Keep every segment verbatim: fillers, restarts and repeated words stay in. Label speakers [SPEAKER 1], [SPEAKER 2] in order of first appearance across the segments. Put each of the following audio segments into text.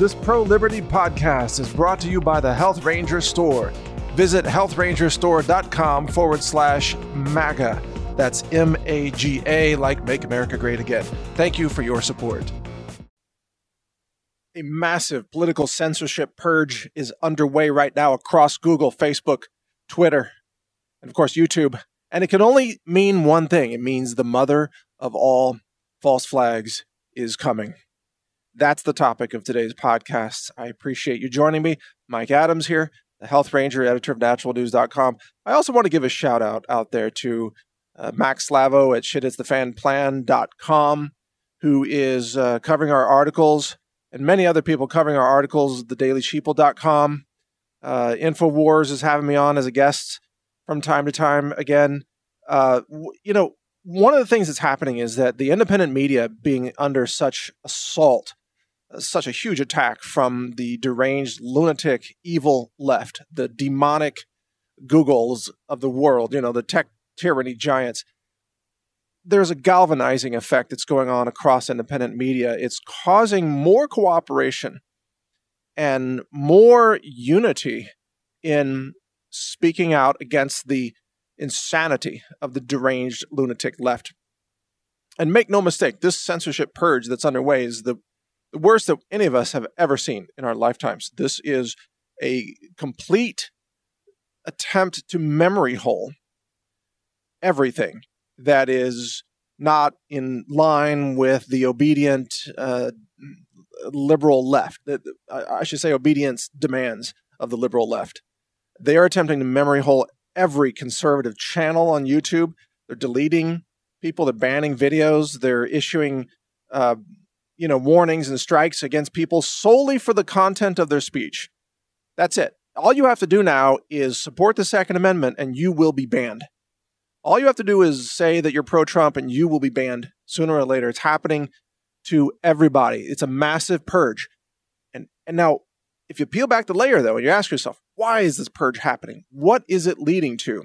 [SPEAKER 1] This pro-liberty podcast is brought to you by the Health Ranger Store. Visit health ranger store dot com forward slash MAGA. That's M A G A, like Make America Great Again. Thank you for your support. A massive political censorship purge is underway right now across Google, Facebook, Twitter, and of course YouTube. And it can only mean one thing. It means the mother of all false flags is coming. That's the topic of today's podcast. I appreciate you joining me. Mike Adams here, the Health Ranger, editor of natural news dot com. I also want to give a shout out out there to uh, Max Slavo at shit hits the fan plan dot com, who is uh, covering our articles, and many other people covering our articles, the daily sheeple dot com. Uh, InfoWars is having me on as a guest from time to time again. Uh, w- you know, one of the things that's happening is that the independent media being under such assault, such a huge attack from the deranged, lunatic, evil left, the demonic Googles of the world, you know, the tech tyranny giants. There's a galvanizing effect that's going on across independent media. It's causing more cooperation and more unity in speaking out against the insanity of the deranged, lunatic left. And make no mistake, this censorship purge that's underway is the The worst that any of us have ever seen in our lifetimes. This is a complete attempt to memory hole everything that is not in line with the obedient uh, liberal left. I should say obedience demands of the liberal left. They are attempting to memory hole every conservative channel on YouTube. They're deleting people. They're banning videos. They're issuing Uh, you know, warnings and strikes against people solely for the content of their speech. That's it. All you have to do now is support the Second Amendment and you will be banned. All you have to do is say that you're pro-Trump and you will be banned sooner or later. It's happening to everybody. It's a massive purge. And, and now, if you peel back the layer, though, and you ask yourself, why is this purge happening? What is it leading to?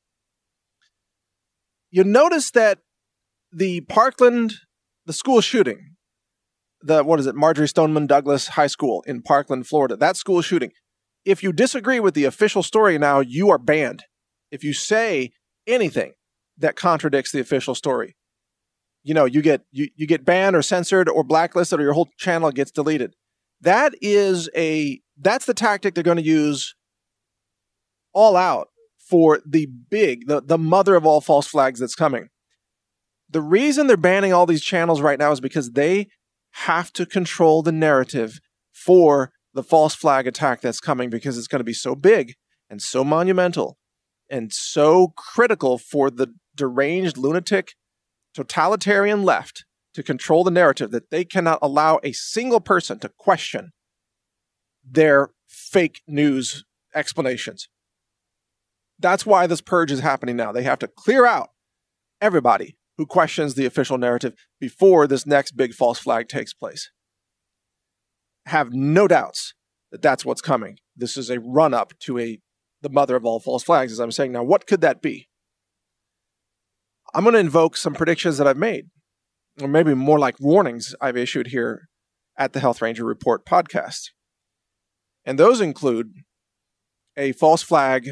[SPEAKER 1] You notice that the Parkland, the school shooting, the, what is it, Marjory Stoneman Douglas High School in Parkland, Florida, that school shooting. If you disagree with the official story now, you are banned. If you say anything that contradicts the official story, you know, you get you, you get banned or censored or blacklisted, or your whole channel gets deleted. That is a, that's the tactic they're going to use all out for the big, the, the mother of all false flags that's coming. The reason they're banning all these channels right now is because they have to control the narrative for the false flag attack that's coming, because it's going to be so big and so monumental and so critical for the deranged, lunatic, totalitarian left to control the narrative that they cannot allow a single person to question their fake news explanations. That's why this purge is happening now. They have to clear out everybody who questions the official narrative before this next big false flag takes place. Have no doubts that that's what's coming. This is a run-up to a the mother of all false flags, as I'm saying. Now, what could that be? I'm going to invoke some predictions that I've made, or maybe more like warnings I've issued here at the Health Ranger Report podcast. And those include a false flag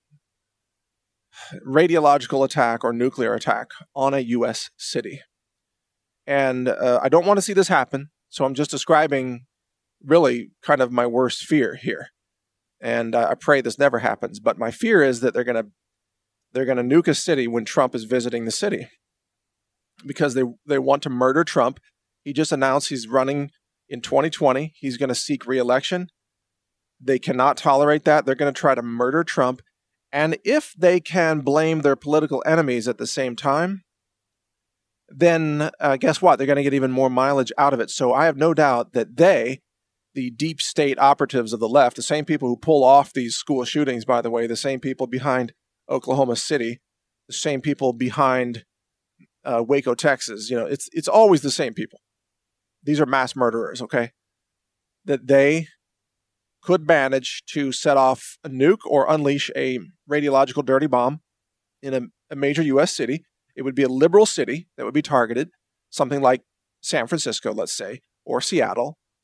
[SPEAKER 1] radiological attack or nuclear attack on a U S city. And uh, I don't want to see this happen, so I'm just describing really kind of my worst fear here. And uh, I pray this never happens, but my fear is that they're going to they're going to nuke a city when Trump is visiting the city, because they they want to murder Trump. He just announced he's running in twenty twenty. He's going to seek re-election. They cannot tolerate that. They're going to try to murder Trump. And if they can blame their political enemies at the same time, then uh, guess what? They're going to get even more mileage out of it. So I have no doubt that they, the deep state operatives of the left, the same people who pull off these school shootings, by the way, the same people behind Oklahoma City, the same people behind uh, Waco, Texas, you know, it's it's always the same people. These are mass murderers, okay? That they could manage to set off a nuke or unleash a radiological dirty bomb in a, a major U S city. It would be a liberal city that would be targeted, something like San Francisco, let's say, or Seattle.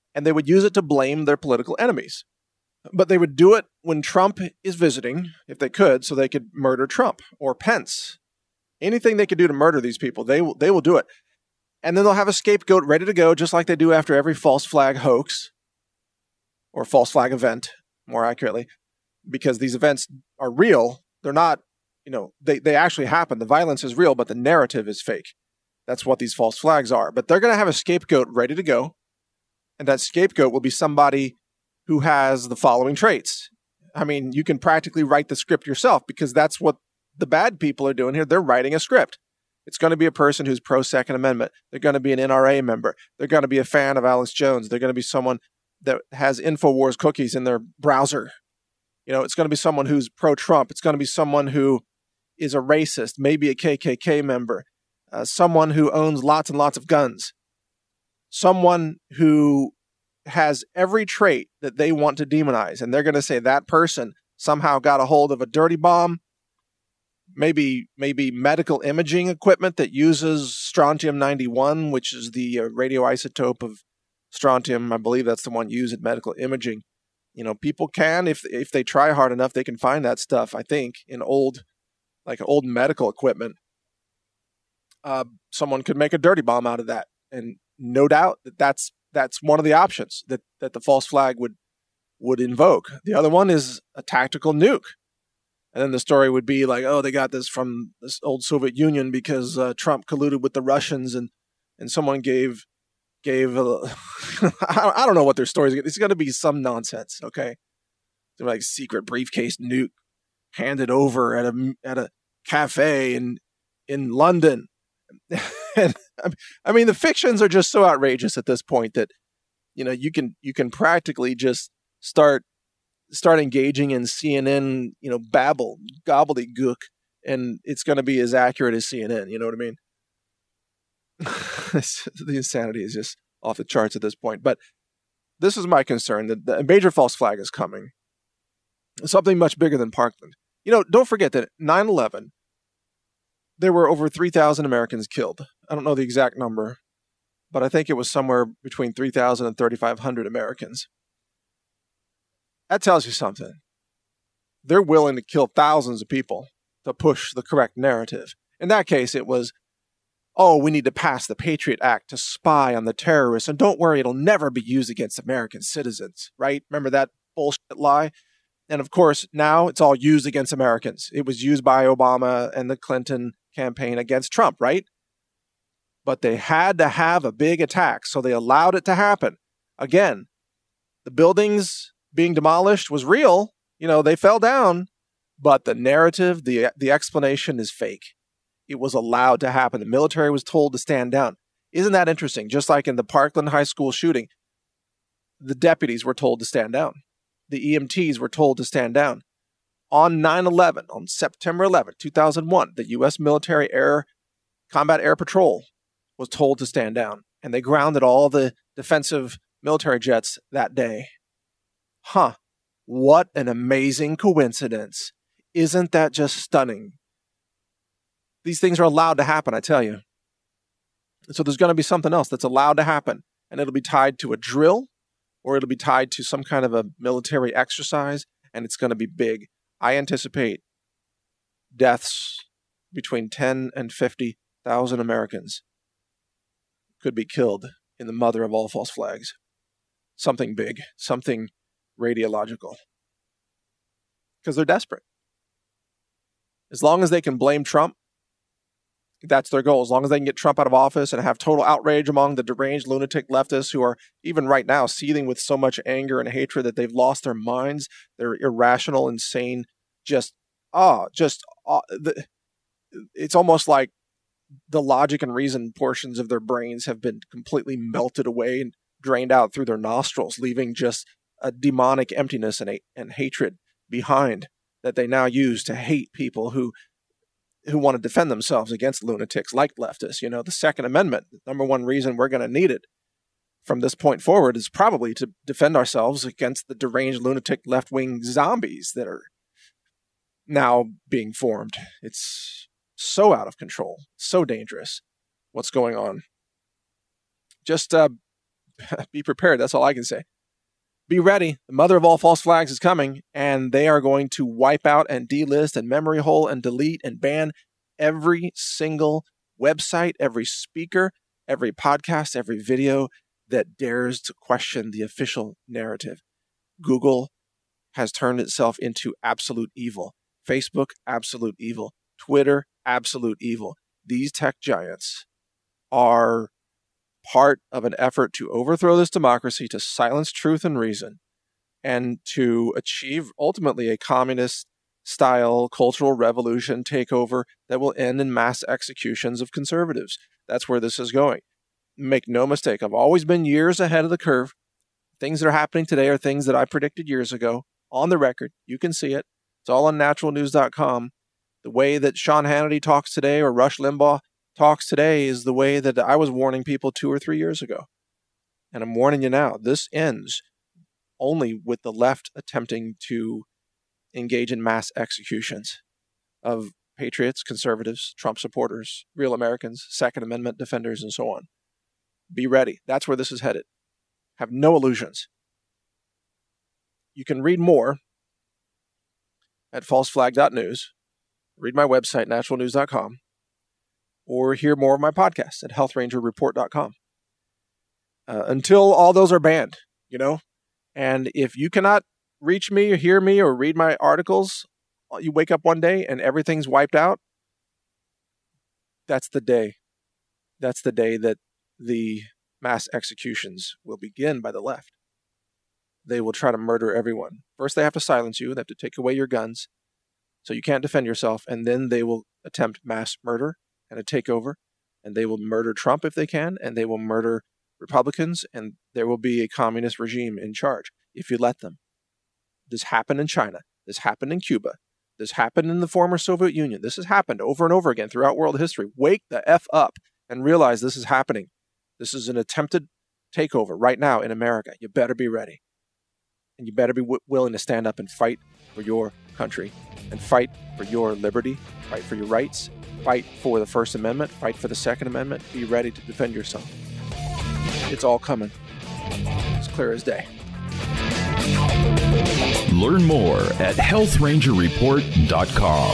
[SPEAKER 1] and they would use it to blame their political enemies. But they would do it when Trump is visiting, if they could, so they could murder Trump or Pence. Anything they could do to murder these people, they will, they will do it. And then they'll have a scapegoat ready to go, just like they do after every false flag hoax or false flag event, more accurately, because these events are real. They're not, you know, they, they actually happen. The violence is real, but the narrative is fake. That's what these false flags are. But they're going to have a scapegoat ready to go. And that scapegoat will be somebody who has the following traits. I mean, you can practically write the script yourself, because that's what the bad people are doing here. They're writing a script. It's going to be a person who's pro-Second Amendment. They're going to be an N R A member. They're going to be a fan of Alex Jones. They're going to be someone that has InfoWars cookies in their browser. You know, it's going to be someone who's pro-Trump. It's going to be someone who is a racist, maybe a K K K member, uh, someone who owns lots and lots of guns, someone who has every trait that they want to demonize. And they're going to say that person somehow got a hold of a dirty bomb, maybe maybe medical imaging equipment that uses strontium ninety-one, which is the uh, radioisotope of strontium. I believe that's the one used in medical imaging. You know, people can, if if they try hard enough, they can find that stuff, I think, in old, like old medical equipment. Uh, someone could make a dirty bomb out of that. And no doubt that that's, that's one of the options that, that the false flag would, would invoke. The other one is a tactical nuke. And then the story would be like, oh, they got this from this old Soviet Union because uh, Trump colluded with the Russians, and, and someone gave, gave, a, I don't know what their story is. It's going to be some nonsense. Okay. They're like secret briefcase nuke handed over at a, at a cafe in, in London. And I mean, the fictions are just so outrageous at this point that, you know, you can, you can practically just start, start engaging in C N N, you know, babble, gobbledygook, and it's going to be as accurate as C N N. You know what I mean? The insanity is just off the charts at this point. But this is my concern, that the major false flag is coming. Something much bigger than Parkland. You know, don't forget that nine eleven, there were over three thousand Americans killed. I don't know the exact number, but I think it was somewhere between three thousand and thirty-five hundred Americans. That tells you something. They're willing to kill thousands of people to push the correct narrative. In that case, it was, oh, we need to pass the Patriot Act to spy on the terrorists, and don't worry, it'll never be used against American citizens, right? Remember that bullshit lie? And of course, now it's all used against Americans. It was used by Obama and the Clinton campaign against Trump, right? But they had to have a big attack, so they allowed it to happen. Again, the buildings being demolished was real. You know, they fell down, but the narrative, the the explanation is fake. It was allowed to happen. The military was told to stand down. Isn't that interesting? Just like in the Parkland High School shooting, the deputies were told to stand down. The E M Ts were told to stand down. On nine eleven, on September eleventh, two thousand one, the U S military air combat air patrol was told to stand down, and they grounded all the defensive military jets that day. Huh. What an amazing coincidence. Isn't that just stunning? These things are allowed to happen, I tell you. So there's going to be something else that's allowed to happen, and it'll be tied to a drill, or it'll be tied to some kind of a military exercise, and it's going to be big. I anticipate deaths between ten and fifty thousand Americans could be killed in the mother of all false flags. Something big, something radiological. Because they're desperate. As long as they can blame Trump, that's their goal. As long as they can get Trump out of office and have total outrage among the deranged lunatic leftists who are even right now seething with so much anger and hatred that they've lost their minds. They're irrational, insane, just, ah, oh, just, oh, the, it's almost like the logic and reason portions of their brains have been completely melted away and drained out through their nostrils, leaving just a demonic emptiness and, and hatred behind that they now use to hate people who who want to defend themselves against lunatics like leftists. You know, the Second Amendment, the number one reason we're going to need it from this point forward is probably to defend ourselves against the deranged lunatic left-wing zombies that are now being formed. It's so out of control, so dangerous what's going on. Just uh, be prepared. That's all I can say. Be ready. The mother of all false flags is coming, and they are going to wipe out and delist and memory hole and delete and ban every single website, every speaker, every podcast, every video that dares to question the official narrative. Google has turned itself into absolute evil. Facebook, absolute evil. Twitter, absolute evil. These tech giants are part of an effort to overthrow this democracy, to silence truth and reason, and to achieve ultimately a communist-style cultural revolution takeover that will end in mass executions of conservatives. That's where this is going. Make no mistake, I've always been years ahead of the curve. Things that are happening today are things that I predicted years ago. On the record, you can see it. It's all on natural news dot com. The way that Sean Hannity talks today or Rush Limbaugh talks today is the way that I was warning people two or three years ago. And I'm warning you now, this ends only with the left attempting to engage in mass executions of patriots, conservatives, Trump supporters, real Americans, Second Amendment defenders, and so on. Be ready. That's where this is headed. Have no illusions. You can read more at false flag dot news, read my website, natural news dot com, or hear more of my podcasts at health ranger report dot com. Uh, until all those are banned, you know? And if you cannot reach me or hear me or read my articles, you wake up one day and everything's wiped out, that's the day. That's the day that the mass executions will begin by the left. They will try to murder everyone. First, they have to silence you. They have to take away your guns so you can't defend yourself. And then they will attempt mass murder and a takeover. And they will murder Trump if they can. And they will murder Republicans. And there will be a communist regime in charge if you let them. This happened in China. This happened in Cuba. This happened in the former Soviet Union. This has happened over and over again throughout world history. Wake the F up and realize this is happening. This is an attempted takeover right now in America. You better be ready. And you better be w- willing to stand up and fight for your country and fight for your liberty, fight for your rights, fight for the First Amendment, fight for the Second Amendment. Be ready to defend yourself. It's all coming. It's clear as day.
[SPEAKER 2] Learn more at health ranger report dot com.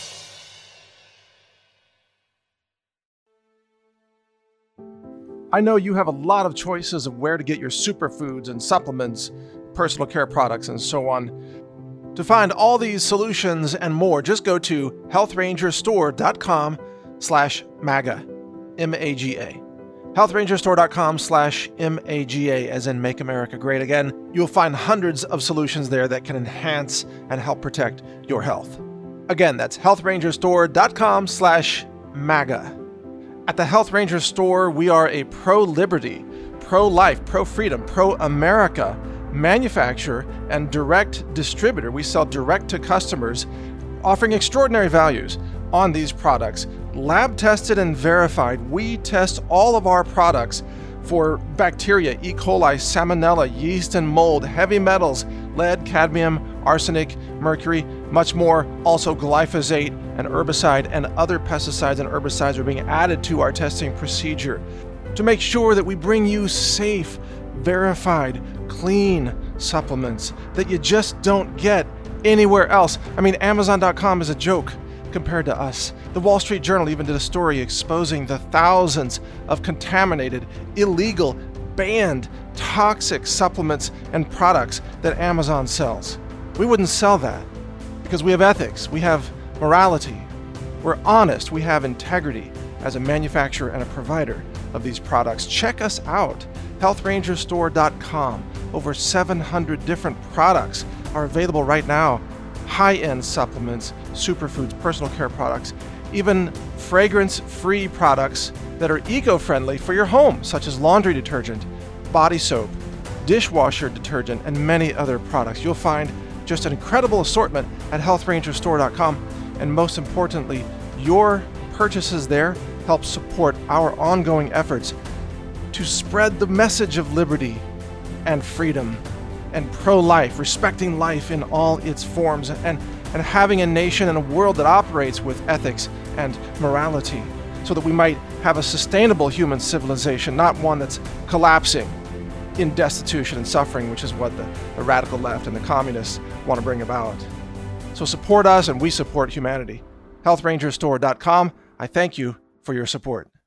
[SPEAKER 1] I know you have a lot of choices of where to get your superfoods and supplements, personal care products, and so on. To find all these solutions and more, just go to health ranger store dot com slash MAGA, M A G A. health ranger store dot com slash M A G A, as in Make America Great Again. You'll find hundreds of solutions there that can enhance and help protect your health. Again, that's health ranger store dot com slash MAGA. At the Health Ranger Store, we are a pro-liberty, pro-life, pro-freedom, pro-America manufacturer and direct distributor. We sell direct to customers, offering extraordinary values on these products. Lab tested and verified. We test all of our products for bacteria, E. coli, salmonella, yeast and mold, heavy metals, lead, cadmium, arsenic, mercury, much more. Also glyphosate, and herbicide and other pesticides and herbicides are being added to our testing procedure to make sure that we bring you safe, verified, clean supplements that you just don't get anywhere else. I mean, Amazon dot com is a joke compared to us. The Wall Street Journal even did a story exposing the thousands of contaminated, illegal, banned, toxic supplements and products that Amazon sells. We wouldn't sell that because we have ethics, we have morality, we're honest, we have integrity as a manufacturer and a provider of these products. Check us out, health ranger store dot com. Over seven hundred different products are available right now. High-end supplements, superfoods, personal care products, even fragrance-free products that are eco-friendly for your home, such as laundry detergent, body soap, dishwasher detergent, and many other products. You'll find just an incredible assortment at health ranger store dot com. And most importantly, your purchases there help support our ongoing efforts to spread the message of liberty and freedom and pro-life, respecting life in all its forms, and, and having a nation and a world that operates with ethics and morality so that we might have a sustainable human civilization, not one that's collapsing in destitution and suffering, which is what the, the radical left and the communists want to bring about. So support us and we support humanity. health ranger store dot com. I thank you for your support.